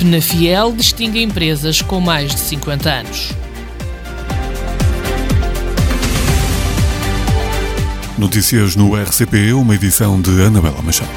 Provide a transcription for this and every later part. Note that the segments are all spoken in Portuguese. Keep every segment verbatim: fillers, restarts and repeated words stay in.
Penafiel distingue empresas com mais de cinquenta anos. Notícias no R C P, uma edição de Anabela Machado.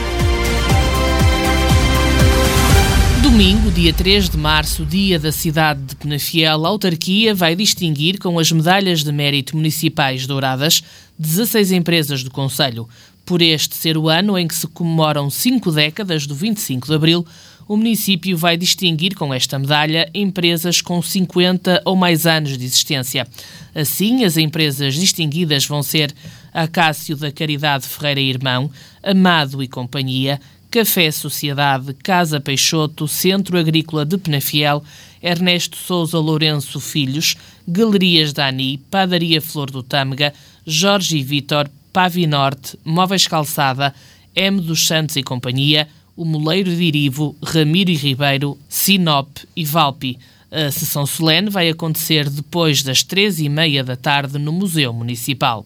Domingo, dia três de março, dia da cidade de Penafiel, a autarquia vai distinguir com as medalhas de mérito municipais douradas dezasseis empresas do concelho. Por este ser o ano em que se comemoram cinco décadas do vinte e cinco de abril, o município vai distinguir com esta medalha empresas com cinquenta ou mais anos de existência. Assim, as empresas distinguidas vão ser Acácio da Caridade Ferreira e Irmão, Amado e Companhia, Café Sociedade, Casa Peixoto, Centro Agrícola de Penafiel, Ernesto Sousa Lourenço Filhos, Galerias Dani, Padaria Flor do Tâmega, Jorge e Vítor, Pavinorte, Móveis Calçada, M dos Santos e Companhia, o Moleiro de Irivo, Ramiro e Ribeiro, Sinop e Valpi. A sessão solene vai acontecer depois das três e meia da tarde no Museu Municipal.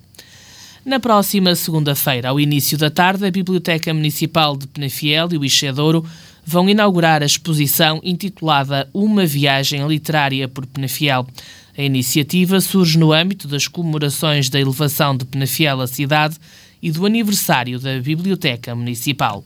Na próxima segunda-feira, ao início da tarde, a Biblioteca Municipal de Penafiel e o Ixedouro vão inaugurar a exposição intitulada Uma Viagem Literária por Penafiel. A iniciativa surge no âmbito das comemorações da elevação de Penafiel à cidade e do aniversário da Biblioteca Municipal.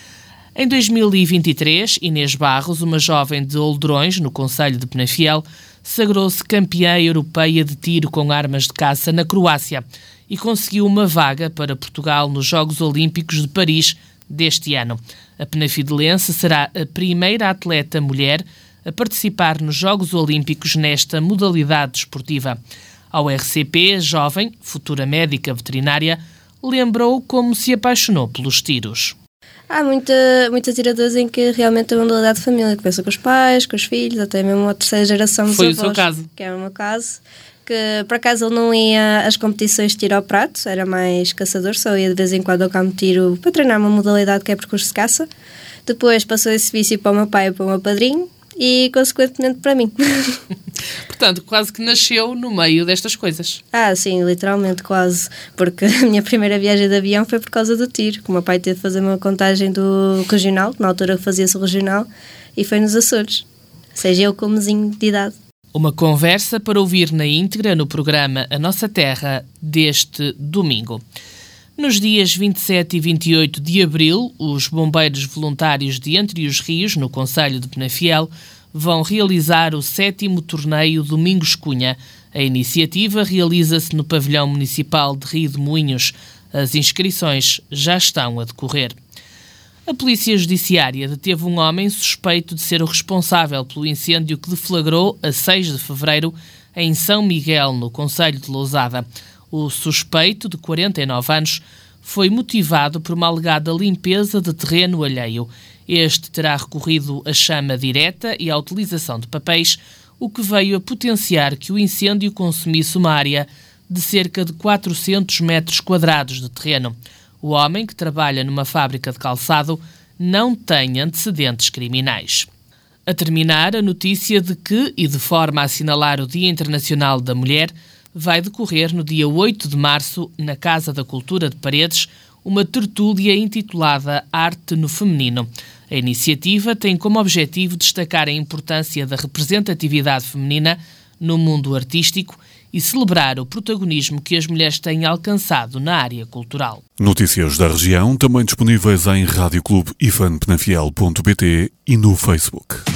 Em dois mil e vinte e três, Inês Barros, uma jovem de Oldrões, no concelho de Penafiel, sagrou-se campeã europeia de tiro com armas de caça na Croácia e conseguiu uma vaga para Portugal nos Jogos Olímpicos de Paris deste ano. A penafidelense será a primeira atleta mulher a participar nos Jogos Olímpicos nesta modalidade desportiva. Ao R C P, a jovem, futura médica veterinária, lembrou como se apaixonou pelos tiros. Há muita, muitas tiradoras em que realmente a modalidade de família começa com os pais, com os filhos, até mesmo uma terceira geração dos Foi avós. Foi o seu caso? Que era o meu caso. Que, por acaso, ele não ia às competições de tiro ao prato, era mais caçador, só ia de vez em quando ao campo de tiro para treinar uma modalidade que é percurso de caça. Depois passou esse vício para o meu pai e para o meu padrinho e, consequentemente, para mim. Portanto, quase que nasceu no meio destas coisas. Ah, sim, literalmente quase, porque a minha primeira viagem de avião foi por causa do tiro, que o meu pai teve de fazer uma contagem do regional, na altura fazia-se o regional, e foi nos Açores, ou seja, eu como mesinho de idade. Uma conversa para ouvir na íntegra no programa A Nossa Terra deste domingo. Nos dias vinte e sete e vinte e oito de abril, os bombeiros voluntários de Entre os Rios, no concelho de Penafiel, vão realizar o sétimo torneio Domingos Cunha. A iniciativa realiza-se no pavilhão municipal de Rio de Moinhos. As inscrições já estão a decorrer. A Polícia Judiciária deteve um homem suspeito de ser o responsável pelo incêndio que deflagrou a seis de fevereiro em São Miguel, no concelho de Lousada. O suspeito, de quarenta e nove anos, foi motivado por uma alegada limpeza de terreno alheio. Este terá recorrido à chama direta e à utilização de papéis, o que veio a potenciar que o incêndio consumisse uma área de cerca de quatrocentos metros quadrados de terreno. O homem, que trabalha numa fábrica de calçado, não tem antecedentes criminais. A terminar, a notícia de que, e de forma a assinalar o Dia Internacional da Mulher, vai decorrer no dia oito de março, na Casa da Cultura de Paredes, uma tertúlia intitulada Arte no Feminino. A iniciativa tem como objetivo destacar a importância da representatividade feminina no mundo artístico e celebrar o protagonismo que as mulheres têm alcançado na área cultural. Notícias da região, também disponíveis em rádio clube ifan penafiel ponto pt e no Facebook.